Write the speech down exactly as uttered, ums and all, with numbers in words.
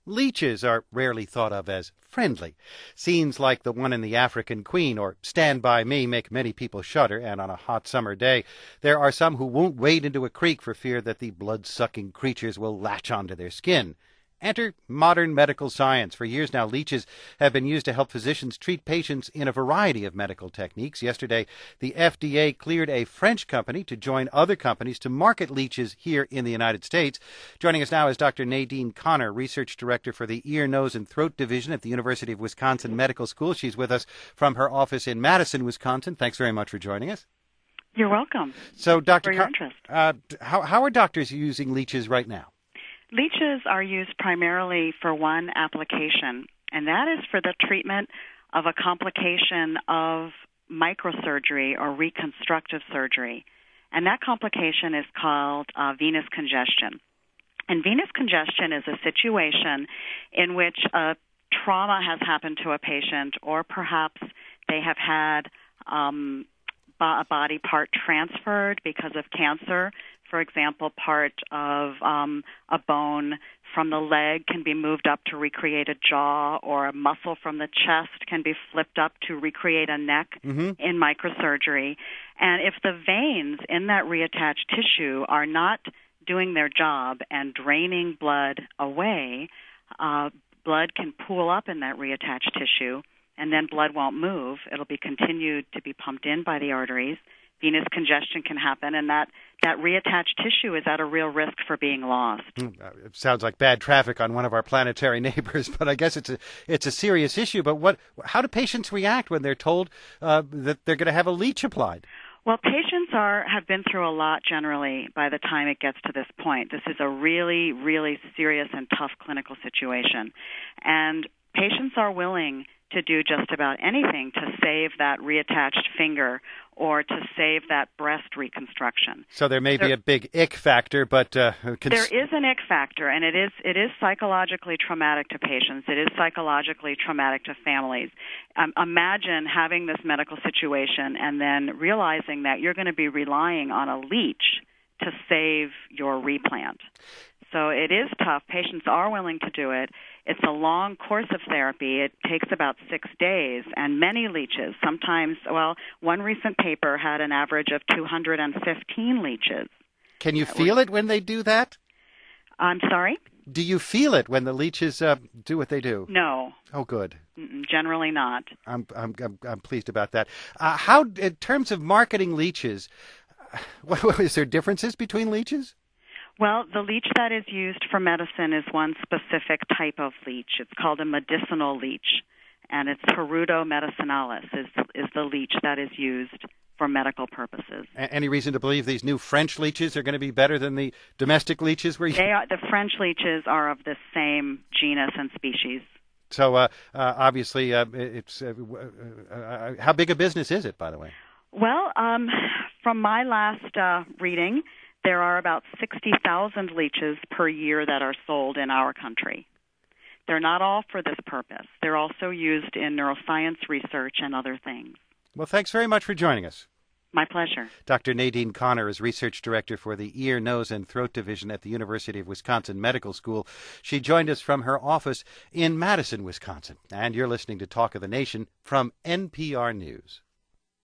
Leeches are rarely thought of as friendly. Scenes like the one in The African Queen or Stand By Me make many people shudder, and on a hot summer day, there are some who won't wade into a creek for fear that the blood-sucking creatures will latch onto their skin. Enter modern medical science. For years now, leeches have been used to help physicians treat patients in a variety of medical techniques. Yesterday, the F D A cleared a French company to join other companies to market leeches here in the United States. Joining us now is Doctor Nadine Conner, Research Director for the Ear, Nose, and Throat Division at the University of Wisconsin Medical School. She's with us from her office in Madison, Wisconsin. Thanks very much for joining us. You're welcome. So, Doctor For your Con- interest. Uh, how, how are doctors using leeches right now? Leeches are used primarily for one application, and that is for the treatment of a complication of microsurgery or reconstructive surgery. And that complication is called uh, venous congestion. And venous congestion is a situation in which a trauma has happened to a patient, or perhaps they have had um, a body part transferred because of cancer. For example, part of um, a bone from the leg can be moved up to recreate a jaw, or a muscle from the chest can be flipped up to recreate a neck mm-hmm. in microsurgery. And if the veins in that reattached tissue are not doing their job and draining blood away, uh, blood can pool up in that reattached tissue, and then blood won't move. It'll be continued to be pumped in by the arteries. Venous congestion can happen, and that, that reattached tissue is at a real risk for being lost. Mm, it sounds like bad traffic on one of our planetary neighbors, but I guess it's a it's a serious issue. But what? How do patients react when they're told uh, that they're going to have a leech applied? Well, patients are have been through a lot generally by the time it gets to this point. This is a really, really serious and tough clinical situation, and patients are willing to do just about anything to save that reattached finger or to save that breast reconstruction. So there may there, be a big ick factor, but uh, cons- there is an ick factor, and it is it is psychologically traumatic to patients. It is psychologically traumatic to families. Um, imagine having this medical situation and then realizing that you're going to be relying on a leech to save your replant. So it is tough. Patients are willing to do it. It's a long course of therapy. It takes about six days, and many leeches. Sometimes, well, one recent paper had an average of two hundred fifteen leeches. Can you feel it when they do that? I'm sorry? Do you feel it when the leeches uh, do what they do? No. Oh, good. Mm-mm, generally not. I'm I'm I'm, I'm pleased about that. Uh, how, in terms of marketing leeches, what, what, is there differences between leeches? Well, the leech that is used for medicine is one specific type of leech. It's called a medicinal leech, and it's Perudo medicinalis is, is the leech that is used for medical purposes. A- any reason to believe these new French leeches are going to be better than the domestic leeches? Were They are, the French leeches are of the same genus and species. So uh, uh, obviously, uh, it's uh, uh, uh, how big a business is it, by the way? Well, um, from my last uh, reading, there are about sixty thousand leeches per year that are sold in our country. They're not all for this purpose. They're also used in neuroscience research and other things. Well, thanks very much for joining us. My pleasure. Doctor Nadine Conner is Research Director for the Ear, Nose, and Throat Division at the University of Wisconsin Medical School. She joined us from her office in Madison, Wisconsin. And you're listening to Talk of the Nation from N P R News.